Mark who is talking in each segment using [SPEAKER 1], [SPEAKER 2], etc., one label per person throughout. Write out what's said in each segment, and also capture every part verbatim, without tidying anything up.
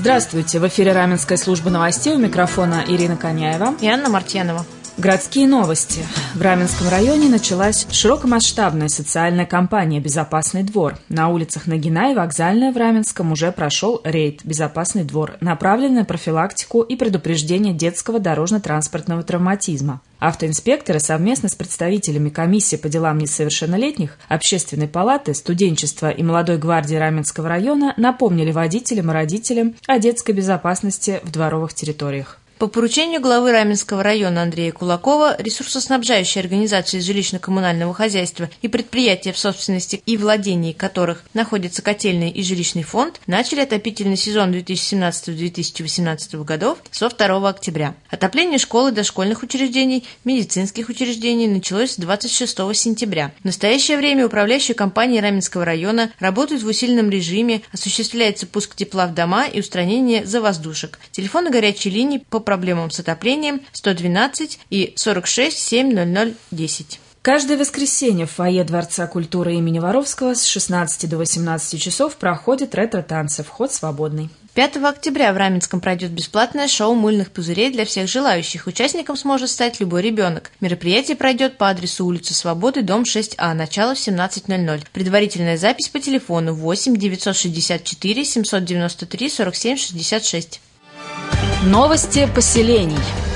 [SPEAKER 1] Здравствуйте! В эфире Раменская служба новостей. У микрофона Ирина Коняева
[SPEAKER 2] и Анна Мартьянова.
[SPEAKER 1] Городские новости. В Раменском районе началась широкомасштабная социальная кампания «Безопасный двор». На улицах Нагина и Вокзальная в Раменском уже прошел рейд «Безопасный двор», направленный на профилактику и предупреждение детского дорожно-транспортного травматизма. Автоинспекторы совместно с представителями комиссии по делам несовершеннолетних, Общественной палаты, студенчества и молодой гвардии Раменского района напомнили водителям и родителям о детской безопасности в дворовых территориях.
[SPEAKER 2] По поручению главы Раменского района Андрея Кулакова, ресурсоснабжающие организации жилищно-коммунального хозяйства и предприятия, в собственности и владении которых находится котельный и жилищный фонд, начали отопительный сезон две тысячи семнадцатого — две тысячи восемнадцатого годов со второго октября. Отопление школ и дошкольных учреждений, медицинских учреждений началось с двадцать шестого сентября. В настоящее время управляющие компании Раменского района работают в усиленном режиме, осуществляется пуск тепла в дома и устранение завоздушек. Телефоны горячей линии по проблемам с отоплением сто двенадцать и сорок шесть семь ноль ноль десять.
[SPEAKER 1] Каждое воскресенье в фойе Дворца культуры имени Воровского с шестнадцати до восемнадцати часов проходят ретро-танцы. Вход свободный.
[SPEAKER 2] пятого октября в Раменском пройдет бесплатное шоу мыльных пузырей для всех желающих. Участником сможет стать любой ребенок. Мероприятие пройдет по адресу улица Свободы, дом шесть А, начало в семнадцать ноль ноль. Предварительная запись по телефону восемь девятьсот шестьдесят четыре семьсот девяносто три сорок семь шестьдесят шесть.
[SPEAKER 1] Новости поселений.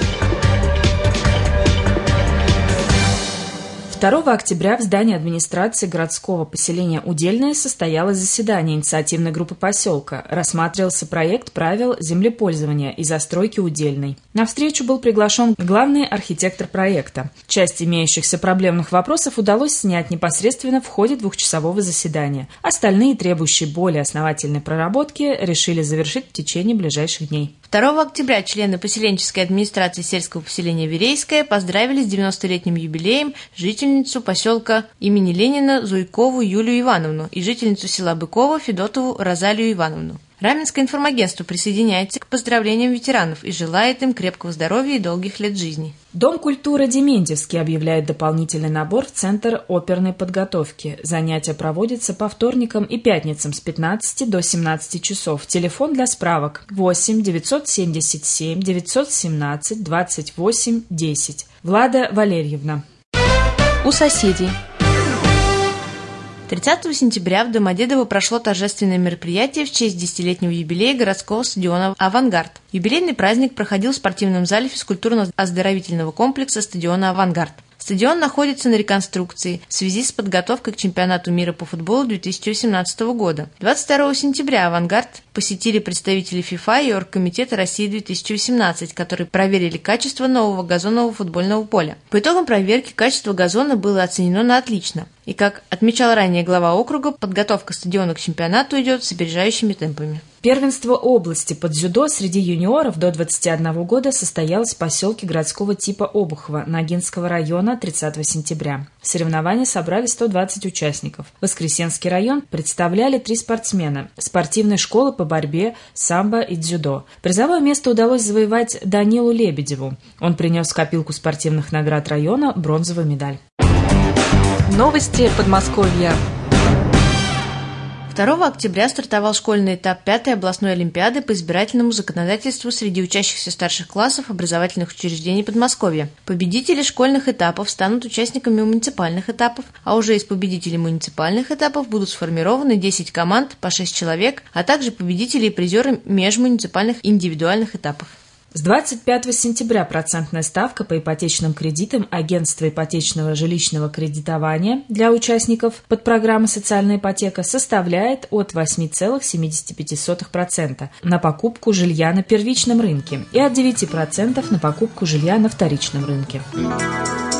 [SPEAKER 1] второго октября в здании администрации городского поселения Удельное состоялось заседание инициативной группы поселка. Рассматривался проект правил землепользования и застройки Удельной. На встречу был приглашен главный архитектор проекта. Часть имеющихся проблемных вопросов удалось снять непосредственно в ходе двухчасового заседания. Остальные, требующие более основательной проработки, решили завершить в течение ближайших дней.
[SPEAKER 2] второго октября члены поселенческой администрации сельского поселения Верейское поздравили с девяностолетним юбилеем жительницу поселка имени Ленина Зуйкову Юлию Ивановну и жительницу села Быково Федотову Розалию Ивановну. Раменское информагентство присоединяется к поздравлениям ветеранов и желает им крепкого здоровья и долгих лет жизни.
[SPEAKER 1] Дом культуры Дементьевский объявляет дополнительный набор в Центр оперной подготовки. Занятия проводятся по вторникам и пятницам с пятнадцати до семнадцати часов. Телефон для справок восемь девятьсот семьдесят семь девятьсот семнадцать двадцать восемь десять. Влада Валерьевна.
[SPEAKER 2] У соседей. тридцатого сентября в Домодедово прошло торжественное мероприятие в честь десятилетнего юбилея городского стадиона «Авангард». Юбилейный праздник проходил в спортивном зале физкультурно-оздоровительного комплекса стадиона «Авангард». Стадион находится на реконструкции в связи с подготовкой к чемпионату мира по футболу две тысячи восемнадцатого года. двадцать второго сентября «Авангард» посетили представители ФИФА и Оргкомитета России две тысячи восемнадцать, которые проверили качество нового газонного футбольного поля. По итогам проверки качество газона было оценено на отлично. И, как отмечал ранее глава округа, подготовка стадиона к чемпионату идет с опережающими темпами.
[SPEAKER 1] Первенство области по дзюдо среди юниоров до двадцати одного года состоялось в поселке городского типа Обухова Нагинского района тридцатого сентября. В соревнования собрали сто двадцать участников. Воскресенский район представляли три спортсмена спортивной школы по борьбе, самбо и дзюдо. Призовое место удалось завоевать Данилу Лебедеву. Он принес в копилку спортивных наград района бронзовую медаль.
[SPEAKER 3] Новости Подмосковья.
[SPEAKER 2] второго октября стартовал школьный этап пятой областной олимпиады по избирательному законодательству среди учащихся старших классов образовательных учреждений Подмосковья. Победители школьных этапов станут участниками муниципальных этапов, а уже из победителей муниципальных этапов будут сформированы десять команд по шесть человек, а также победители и призеры межмуниципальных индивидуальных этапов.
[SPEAKER 1] С двадцать пятого сентября процентная ставка по ипотечным кредитам Агентства ипотечного жилищного кредитования для участников подпрограммы «Социальная ипотека» составляет от восемь целых семьдесят пять сотых процента на покупку жилья на первичном рынке и от девяти процентов на покупку жилья на вторичном рынке.